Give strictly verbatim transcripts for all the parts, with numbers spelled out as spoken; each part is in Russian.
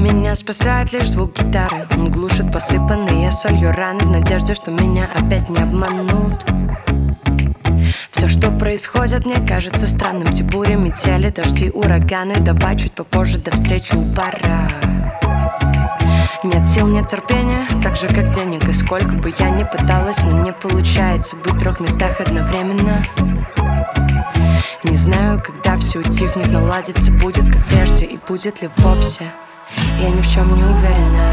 Меня спасает лишь звук гитары. Он глушит посыпанные солью раны, в надежде, что меня опять не обманут. Все, что происходит, мне кажется странным. Те бури, метели, дожди, ураганы. Давай чуть попозже, до встречи у бара. Нет сил, нет терпения, так же как денег. И сколько бы я ни пыталась, но не получается быть в трех местах одновременно. Не знаю, когда все утихнет, наладится, будет как прежде. И будет ли вовсе, я ни в чем не уверена.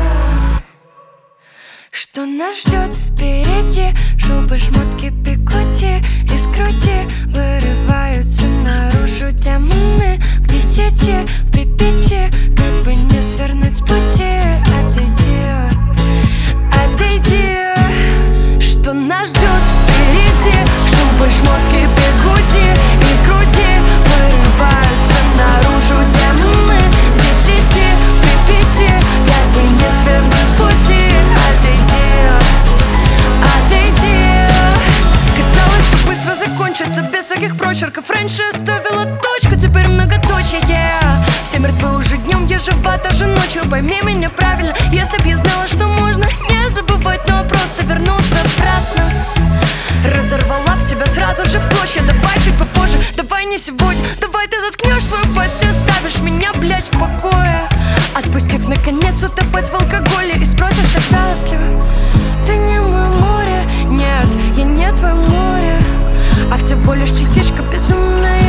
Что нас ждет впереди? Шубы, шмотки, бигуди из груди вырываются наружу демоны. Где сети в Припяти, как бы не свернуть с пути. Отойди, отойди. Что нас ждет впереди? Шубы, шмотки, бигуди из груди вырываются наружу демоны. Где сети в Припяти, как бы не свернуть с пути. Быстро закончится, без всяких прочерков. Раньше ставила точку, теперь многоточие, yeah. Все мертвы уже днем, я жива даже ночью. Пойми меня правильно, если б я знала, что можно не забывать, но просто вернуться обратно. Разорвала б тебя сразу же в клочья. Давай чуть попозже, давай не сегодня. Давай ты заткнешь свою пасть и оставишь меня, блять, в покое. Отпустив наконец утопать в алкоголе и спросишь, так счастлива. Ты не мое море, нет, я не твое море, а всего лишь частичка безумная.